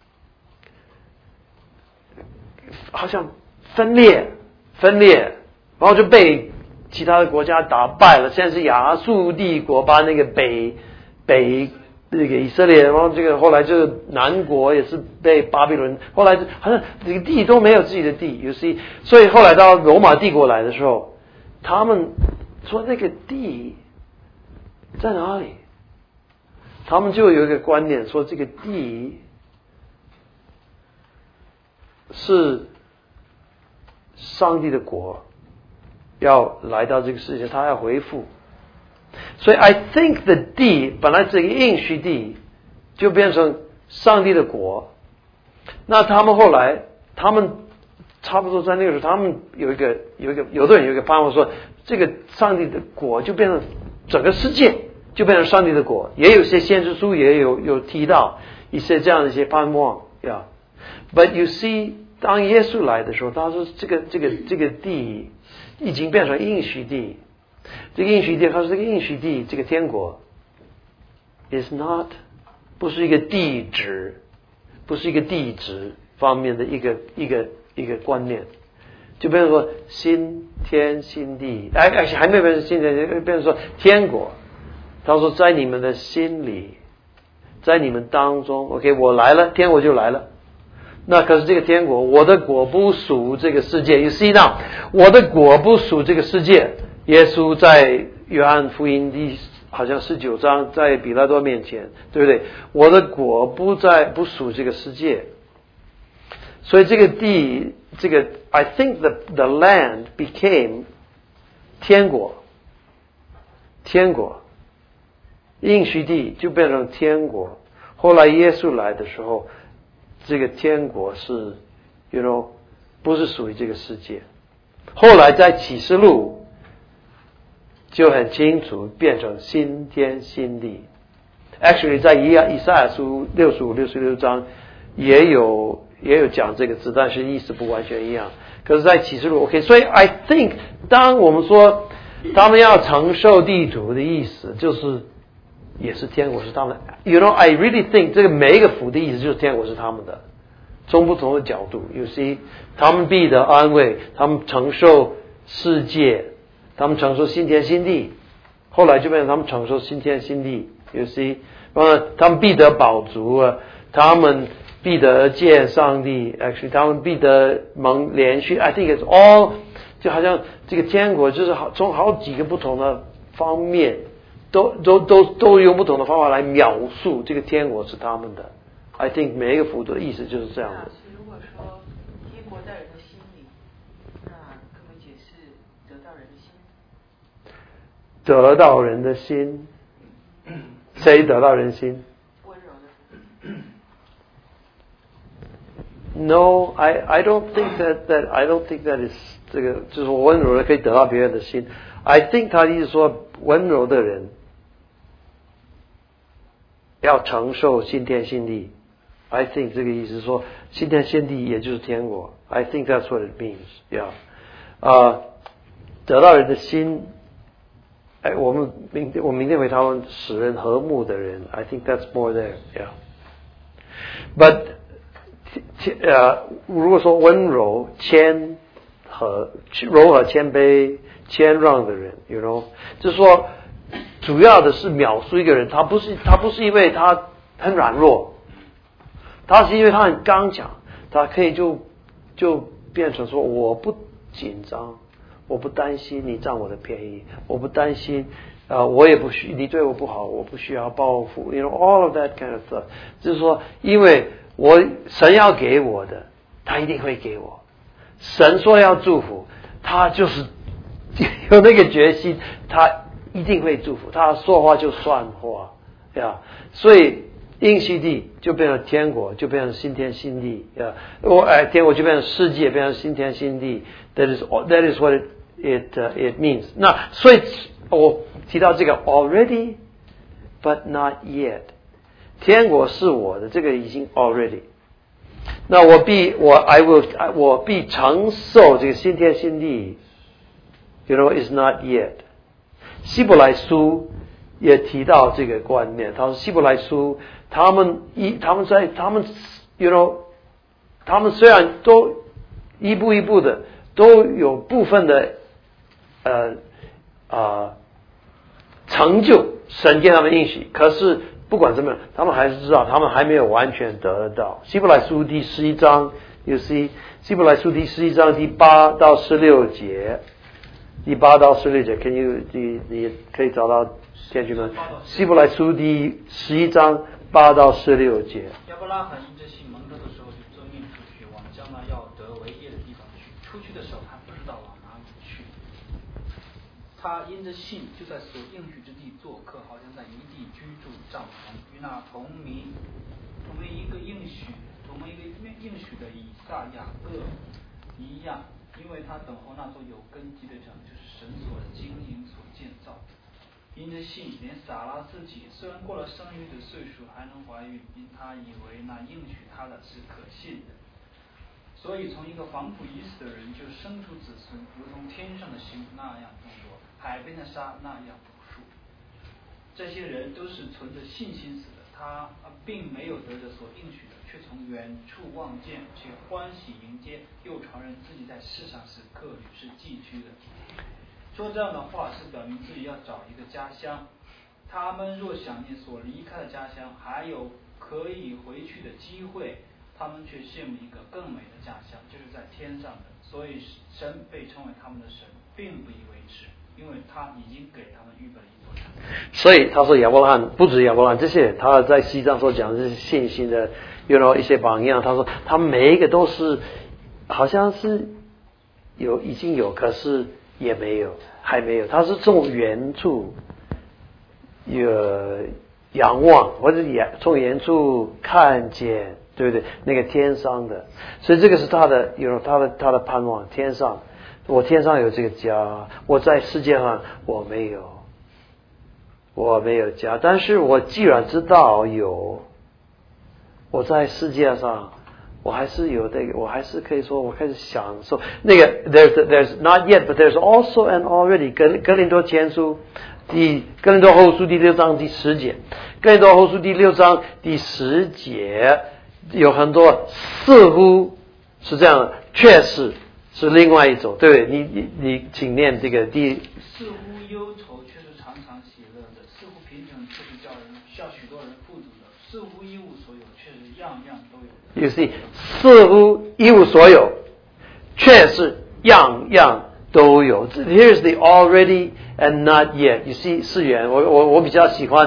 好像分裂分裂，然后就被其他的国家打败了。现在是亚述帝国把那个北北那个以色列，然后这个后来这个南国也是被巴比伦，后来好像这个地都没有自己的地 ，you see， 所以后来到罗马帝国来的时候，他们说那个地。在哪里？他们就有一个观点说，这个地是上帝的国，要来到这个世界，他要恢复所以 I think the 地本来这个应许地就变成上帝的国。那他们后来，他们差不多在那个时候，他们有一个有一个有的人有一个盼望说，这个上帝的国就变成整个世界就变成上帝的国。也有些先知书也有有提到一些这样的一些盼望呀。Yeah. But you see， 当耶稣来的时候，他说这个这个这个地已经变成应许地。这个应许地，他说这个应许地，这个天国 is not 不是一个地址，不是一个地址方面的一个一个一个观念，就变成说新天新地，哎哎还没有变成新天，变成说天国。他说在你们的心里，在你们当中 ，OK， 我来了，天国就来了。那可是这个天国，我的国不属这个世界。You see now， 我的国不属这个世界。耶稣在约翰福音第好像十九章，在比拉多面前，对不对？我的国不在不属这个世界。所以这个地，这个 I think the the land became 天国，天国，应许地就变成天国。后来耶稣来的时候，这个天国是 you know 不是属于这个世界。后来在启示录就很清楚变成新天新地。Actually， 在以以赛亚书六十五、六十六章也有也有讲这个字，但是意思不完全一样。可是，在启示录 ，OK， 所以 I think， 当我们说他们要承受地土的意思，就是也是天国是他们。You know, I really think 这个每一个福的意思就是天国是他们的，从不同的角度。You see， 他们必得安慰，他们承受世界。他们承受新天新地，后来就变成他们承受新天新地。You see， 呃，他们必得饱足啊，他们必得见上帝。Actually， 他们必得蒙连续。I think it's all， 就好像这个天国就是好从好几个不同的方面，都都都都用不同的方法来描述这个天国是他们的。I think 每一个福的意思就是这样的。 如果说天国在人的心里，那可不可以解释得到人的心？ 得到人的心，谁得到人心？ 温柔的。 No, I I don't think that that I don't think that is 这个就是说温柔的可以得到别人的心。I think 他的意思说温柔的人要承受新天新地。I think 这个意思是说新天新地也就是天国。I think that's what it means. Yeah， 啊、呃，得到人的心。哎，我们明我明天为他们使人和睦的人 ，I think that's more there, yeah. But 呃，如果说温柔、谦和、柔和、谦卑、谦让的人 ，you know， 就是说，主要的是描述一个人，他不是他不是因为他很软弱，他是因为他很刚强，他可以就就变成说我不紧张。我不担心你占我的便宜，我不担心，呃，我也不需你对我不好，我不需要报复 ，you know all of that kind of stuff。就是说，因为我神要给我的，他一定会给我。神说要祝福，他就是有那个决心，他一定会祝福。他说话就算话，呀，所以应许地就变成天国，就变成新天新地，呀，我哎，天国就变成世界，变成新天新地。That is that is what it it uh, it means. 那所以我提到这个 already, but not yet. 天国是我的，这个已经 already。那我必我 I will 我必承受这个新天新地。You know, is not yet. 希伯来书也提到这个观念。他说希伯来书他们一他们在他们 you know 他们虽然都一步一步的。都有部分的呃啊成就神给他们应许，可是不管怎么样，他们还是知道他们还没有完全得到。希伯来书第十一章 ，you see， 希伯来书第十一章第八到十六节，第八到十六节 ，can you 你你可以找到天军们？希伯来书第十一章八到十六节。 亚伯拉罕因着信蒙着的时候就遵命出去，往将来要得为业的地方去。出去的时候还不知道往哪里去，他因着信就在所应许之地做帐篷，与那同名同为一个应许同为一个应许的以撒雅各一样，因为他等候那座有根基的城，就是神所经营所建造的。因着信，连撒拉自己虽然过了生育的岁数，还能怀孕，因他以为那应许他的是可信的。所以从一个防腐已死的人就生出子孙，如同天上的星那样众多，海边的沙那样无数。这些人都是存着信心死的，他并没有得着所应许的，却从远处望见，却欢喜迎接，又承认自己在世上是客旅，是寄居的。说这样的话是表明自己要找一个家乡。他们若想念所离开的家乡，还有可以回去的机会，他们却羡慕一个更美的家乡，就是在天上的。所以神被称为他们的神，并不以为耻，因为他已经给他们预备了一座城。 所以他说亚伯拉罕不止亚伯拉罕，这些人他在西藏所讲的这些信心的，有 you know, 一些榜样。他说他们每一个都是好像是有已经有，可是也没有，还没有。他是从远处有仰望，或者从远处看见，对不对？那个天上的，所以这个是他的有他的他的盼望。天上，我天上有这个家，我在世界上我没有，我没有家。但是我既然知道有，我在世界上。我还是有那个，我还是可以说，我开始享受那个。There's there's not yet, but there's also and already。哥哥林多前书第哥林多后书第六章第十节，哥林多后书第六章第十节有很多似乎是这样的，确实是另外一种，对不对？你你你，请念这个第。 似乎忧愁，却是常常喜乐的；似乎贫穷，却是叫人叫许多人富足的；似乎一无所有，却是样样都有。 You see， 似乎一无所有，却是样样都有。Here's the already and not yet. You see， 是原我我我比较喜欢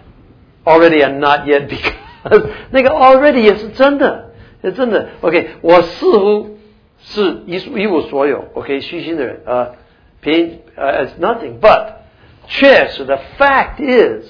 already and not yet because 那个 already 也是真的，也真的。OK， 我似乎是一一无所有。OK， 虚心的人啊，呃，凭呃 it's nothing but 确实 the fact is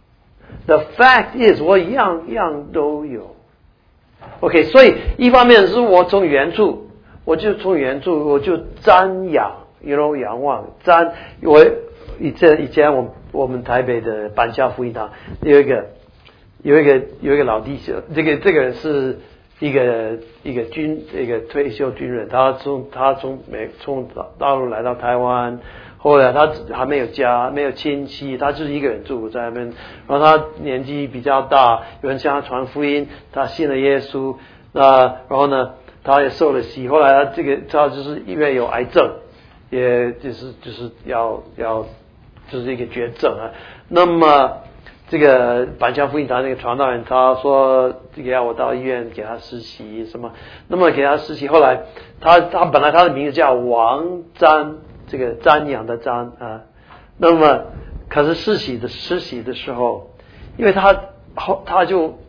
the fact is 我样样都有。OK， 所以一方面是我从远处，我就从远处我就瞻仰 ，you know 仰望瞻。我以前以前我我们台北的板桥福音堂有一个有一个有一个老弟兄，这个这个人是一个一个军一个退休军人，他从他从美从大陆来到台湾。后来他还没有家，没有亲戚，他就是一个人住在那边。然后他年纪比较大，有人向他传福音，他信了耶稣。那然后呢，他也受了洗。后来他这个他就是因为有癌症，也就是就是要要就是一个绝症啊。那么这个板桥福音堂那个传道人他说这个要我到医院给他实习什么，那么给他实习。后来他他本来他的名字叫王瞻。这个瞻仰的瞻啊，那么可是实习的实习的时候，因为他后他就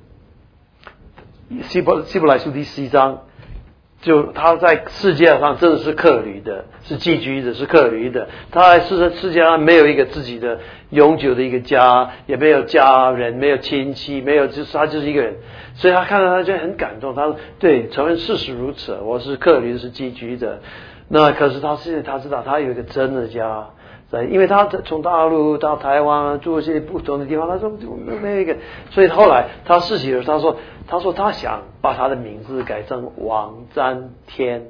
希伯希伯来书第十一章，就他在世界上真的是客旅的，是寄居的，是客旅的。他在世世界上没有一个自己的永久的一个家，也没有家人，没有亲戚，没有，就是他就是一个人。所以他看到他就很感动，他说：“对，承认事实如此，我是客旅，是寄居的。”那可是他现在他知道他有一个真的家，因为他从大陆到台湾住一些不同的地方，他说没有一个，所以后来他实习的时候，他说他说他想把他的名字改成王瞻天，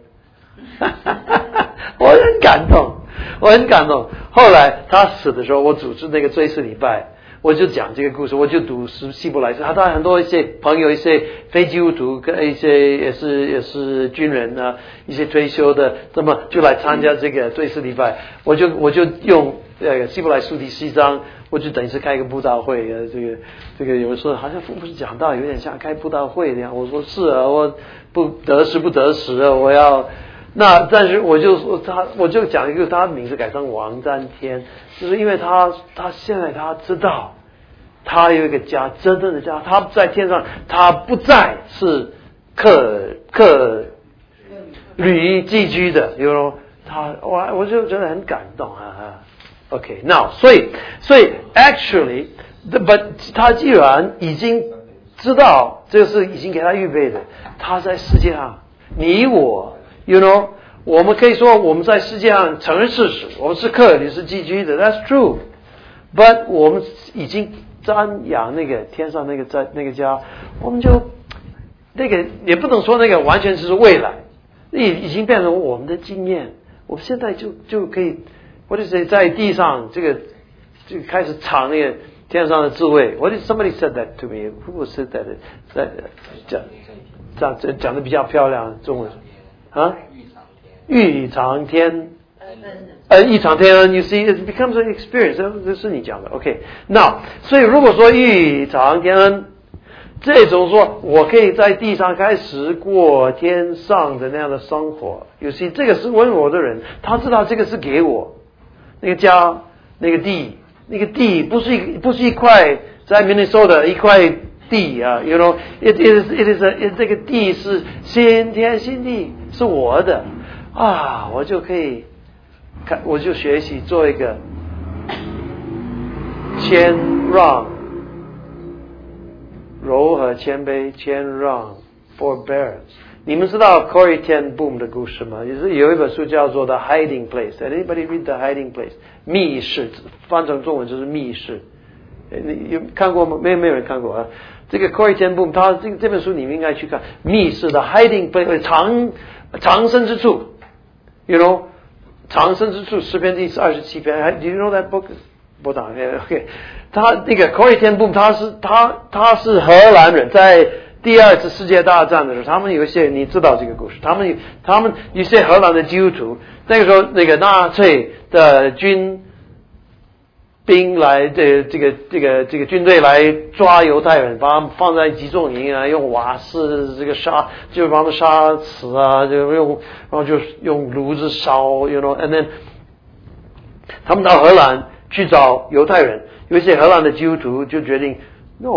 我很感动，我很感动。后来他死的时候，我组织那个追思礼拜。我就讲这个故事，我就读希伯来书。他当然很多一些朋友，一些非基督徒，跟一些也是也是军人啊，一些退休的，那么就来参加这个追思礼拜。我就我就用呃希伯来书第十章，我就等于是开一个布道会。呃，这个这个有人说好像不是讲道，有点像开布道会那样。我说是啊，我不得时不得时啊，我要。那但是我就说他，我就讲一个他的名字改成王瞻天，就是因为他他现在他知道他有一个家，真正的家，他在天上，他不再是客客旅寄居的，有know他我我就觉得很感动啊啊。OK， now 所以所以 actually 不，他既然已经知道这个是已经给他预备的，他在世界上，你我 ，you know， 我们可以说我们在世界上承认事实，我们是客，你是寄居的 ，that's true。But 我们已经瞻仰那个天上那个在那个家，我们就那个也不能说那个完全是未来，已已经变成我们的经验。我们现在就就可以，或者是在地上这个就开始尝那个天上的滋味。What did somebody said that to me? Who said that? 在讲讲讲讲的比较漂亮中文啊？欲尝天。呃，一场天恩 ，you see, it becomes an experience. 这是你讲的 ，OK。那所以如果说一场天恩，这种说我可以在地上开始过天上的那样的生活 ，you see， 这个是问我的人，他知道这个是给我那个家、那个地、那个地不是一不是一块在 Minnesota 一块地啊 ，you know, it is it is a, 这个地是新天新地，是我的啊，我就可以。看，我就学习做一个谦让、柔和、谦卑、谦让 （forbearance）。你们知道 Corrie ten Boom 的故事吗？也是有一本书叫做《The Hiding Place》。Anybody read The Hiding Place？ 密室，翻成中文就是密室。你有看过吗？没有，没有人看过啊。这个 Corrie ten Boom， 他这这本书你们应该去看。密室的 Hiding Place， 藏藏身之处 ，you know。藏身之处，诗篇第二十七篇 ，Do you know that book？ 不懂 ，OK。他那个 Corrie ten Boom， 他是他他是荷兰人，在第二次世界大战的时候，他们有一些你知道这个故事，他们他们一些荷兰的基督徒，那个时候那个纳粹的军兵来这这个这个这个军队来抓犹太人，把他们放在集中营啊，用瓦斯这个杀，就把他们杀死啊，就用然后就用炉子烧 ，you know，and then 他们到荷兰去找犹太人，有一些荷兰的基督徒就决定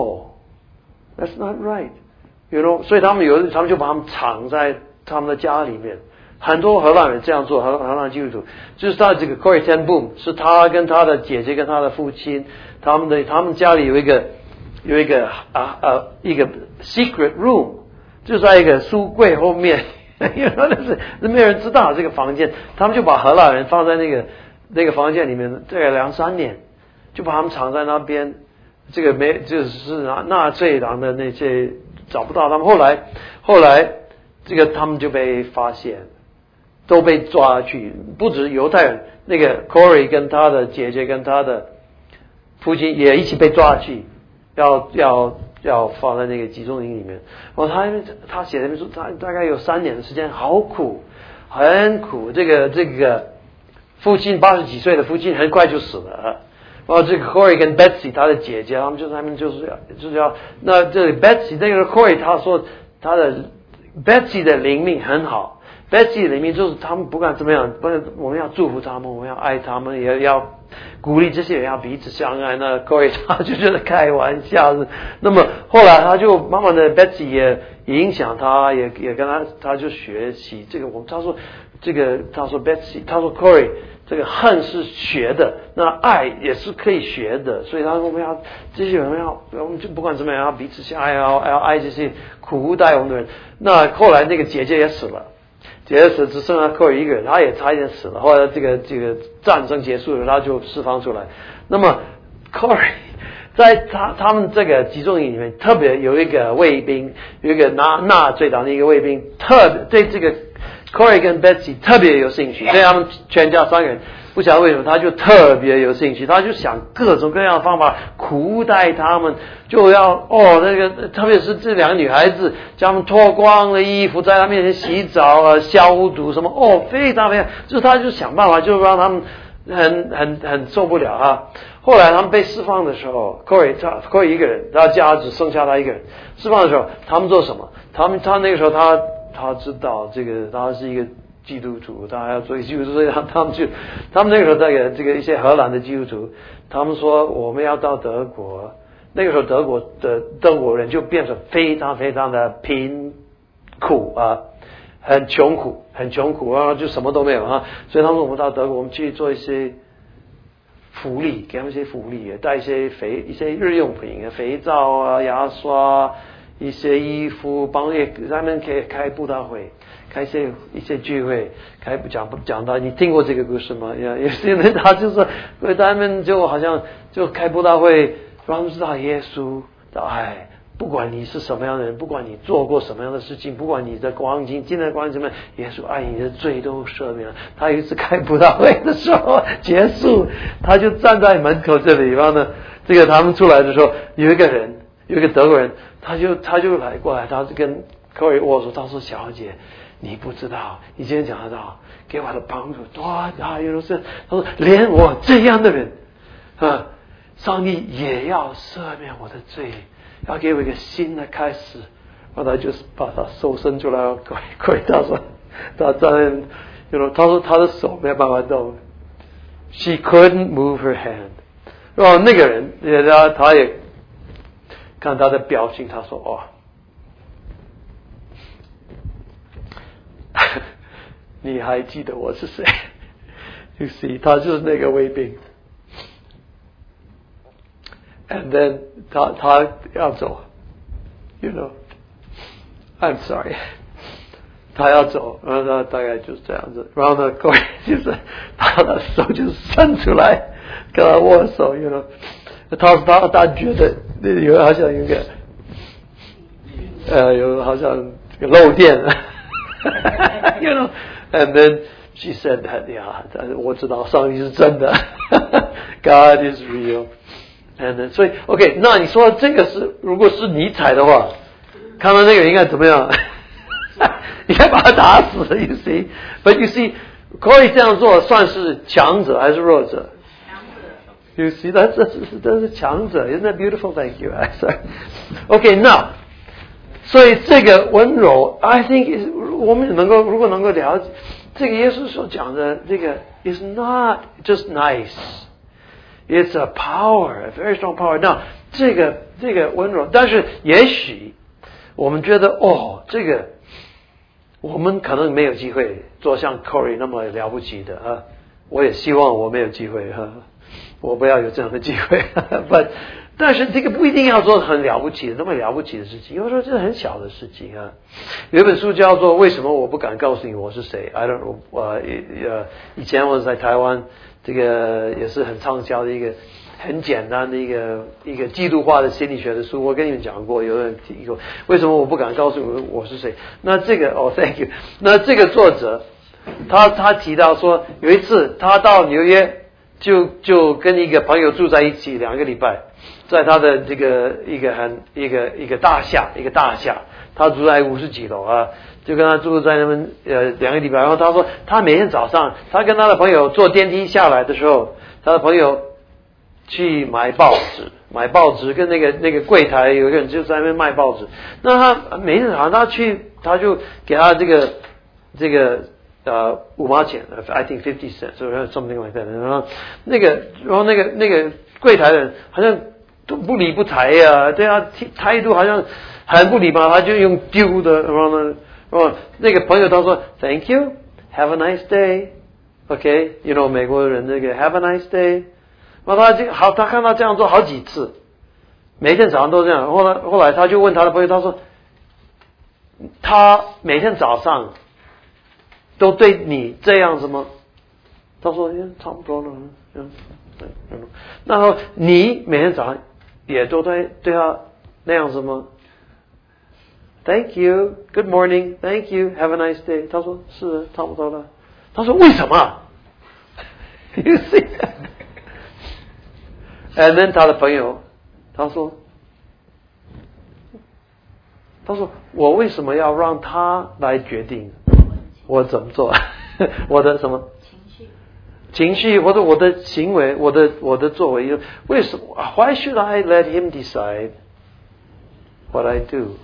，no，that's not right，you know， 所以他们有他们就把他们藏在他们的家里面。很多荷兰人这样做，荷荷兰基督徒就是他这个 Corrie ten Boom 是他跟他的姐姐跟他的父亲，他们的他们家里有一个有一个啊呃一个 secret room， 就在一个书柜后面，因为那是没有人知道这个房间，他们就把荷兰人放在那个那个房间里面，大概两三年，就把他们藏在那边，这个没就是纳纳粹党的那些找不到他们，后来后来这个他们就被发现。都被抓去，不止犹太人，那个 Corrie 跟他的姐姐跟他的父亲也一起被抓去，要要要放在那个集中营里面。哦，他他写的说，他大概有三年的时间，好苦，很苦。这个这个父亲八十几岁的父亲很快就死了。哦，这个 Corrie 跟 Betsy 他的姐姐，他们就他们就是要就是要那这 Betsy 那个 Corrie 他说他的 Betsy 的灵命很好。Betsy 里面就是他们不管怎么样，不然我们要祝福他们，我们要爱他们，也要鼓励这些人要彼此相爱。那 Corrie 他就觉得开玩笑的。那么后来他就慢慢的 Betsy 也影响他，也也跟他他就学习这个。我他说这个他说 Betsy 他说 Corrie 这个恨是学的，那爱也是可以学的。所以他说我们要这些人要我们就不管怎么样要彼此相爱，要要爱这些苦待我们的人。那后来那个姐姐也死了。姐姐死只剩下 Corrie 一个人，他也差一点死了。后来这个这个战争结束了，他就释放出来。那么 Corrie 在他他们这个集中营里面，特别有一个卫兵，有一个纳纳粹党的一个卫兵，特别对这个 Corrie 跟 Betsy 特别有兴趣，对他们全家三个人。不晓得为什么，他就特别有兴趣，他就想各种各样的方法苦待他们，就要哦那个，特别是这两个女孩子，将他们脱光了衣服，在他面前洗澡啊、消毒什么，哦，非常非常，就是他就想办法，就让他们很很很受不了啊。后来他们被释放的时候 ，Corrie 他 Corrie 一个人，他家只剩下他一个人。释放的时候，他们做什么？他们他那个时候他他知道这个他是一个。基督徒，他还要做基督徒，所以他们就，他们那个时候这个这个一些荷兰的基督徒，他们说我们要到德国，那个时候德国的德国人就变成非常非常的贫苦啊，很穷苦，很穷苦，然后就什么都没有啊，所以他们说我们到德国，我们去做一些福利，给他们一些福利，带一些肥一些日用品，肥皂啊、牙刷、一些衣服，帮也他们可以开布道会，开一些一些聚会，开讲讲到你听过这个故事吗？也有些人他就是他们就好像就开布道会，让他们知道耶稣的爱。不管你是什么样的人，不管你做过什么样的事情，不管你的光景、今天的光景什么，耶稣爱你的罪都赦免了。他有一次开布道会的时候结束，他就站在门口这里，然后呢，这个他们出来的时候，有一个人，有一个德国人，他就他就来过来，他就跟科瑞握手，他说：“小姐，你不知道，你今天讲得到，给我的帮助多大，有的是。”他说：“连我这样的人啊，上帝也要赦免我的罪。”要给我一个新的开始，然后他就是把他手伸出来，跪跪，他说他在那，you know，他说他的手没有办法动 ，she couldn't move her hand。然后那个人，他他也看他的表情，他说：“哦，你还记得我是谁 ？You see， 他就是那个卫兵。” And then 他他要走 ，you know，I'm sorry， 他要走，然后他大概就是这样子，然后呢，各位就是他的手就伸出来跟他握手 ，you know， 他他他觉得有好像有个呃有好像这个漏电，you know，and then she said that 呀，我知道上帝是真的 ，God is real。And 所以 OK， 那你说这个是如果是尼采的话，看到那个人应该怎么样？应该把他打死 ，You see？ But you see， 可以这样做，算是强者还是弱者？ 强者。 You see， 这这是这是强者 ，Isn't that beautiful? Thank you. OK， 那所以这个温柔 ，I think is 我们能够如果能够了解这个耶稣所讲的这个 is not just nice。It's a power, a very strong power. 那这个这个温柔，但是也许我们觉得哦，这个我们可能没有机会做像 Corey 那么了不起的啊。我也希望我没有机会哈、啊，我不要有这样的机会。But 但是这个不一定要做很了不起的那么了不起的事情，有时候这是很小的事情啊。有一本书叫做《为什么我不敢告诉你我是谁》，I don't know， 呃呃，以前我在台湾。这个也是很畅销的一个很简单的一个一个基督化的心理学的书，我跟你们讲过，有人提过。为什么我不敢告诉你我是谁？那这个哦 ，thank you。那这个作者，他他提到说，有一次他到纽约，就就跟一个朋友住在一起两个礼拜，在他的这个一个很一个一个大厦，一个大厦，他住在五十几楼啊。就跟他住在那边呃两个礼拜，然后他说他每天早上他跟他的朋友坐电梯下来的时候，他的朋友去买报纸，买报纸跟那个那个柜台有一个人就在那边卖报纸，那他每天早上他去他就给他这个这个呃五毛钱 ，I think fifty cents or something like that， 然后那个然后那个那个柜台的人好像都不理不睬呀、啊，对他态度好像很不礼貌，他就用丢的，然后呢。哦，那个朋友他说 Thank you, have a nice day, OK, you know 美国人那个 Have a nice day， 然后他就好，他看他这样做好几次，每天早上都这样。后来后来他就问他的朋友，他说他每天早上都对你这样子吗？他说差不多了，嗯，然后你每天早上也都对对他那样子吗？Thank you. Good morning. Thank you. Have a nice day. 他说是差不多了。他说为什么 ？You see? And then 他的朋友他说，他说我为什么要让他来决定我怎么做？我的什么情绪？情绪或者我的行为，我的我的作为，为什么 ？Why should I let him decide what I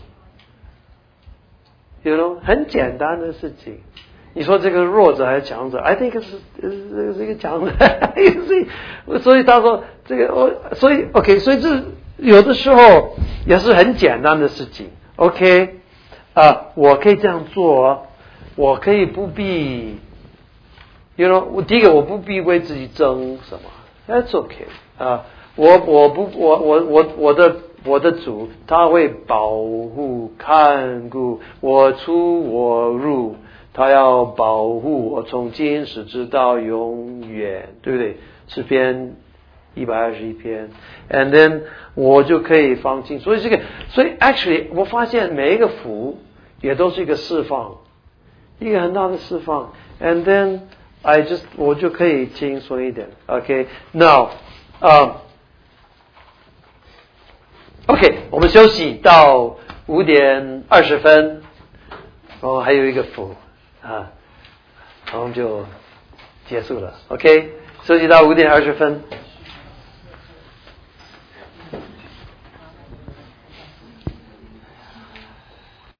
do?You know， 很简单的事情。你说这个弱者还是强者 ？I think 是是是一个强者。所以他说这个，我所以 OK， 所以这有的时候也是很简单的事情。OK， 啊、呃，我可以这样做，我可以不必 ，You know， 我第一个我不必为自己争什么 That's okay 啊、uh,，我我不我我我我的我的主他会保护看顾我出我入，他要保护我从今时直到永远，对不对？诗篇一百二十一篇 ，and then 我就可以放轻，所以这个，所以 actually 我发现每一个福也都是一个释放，一个很大的释放 ，and then I just 我就可以轻松一点 ，OK， now， 啊、um, ，OK， 我们休息到五点二十分，哦，还有一个福啊，然后就结束了 ，OK， 休息到五点二十分。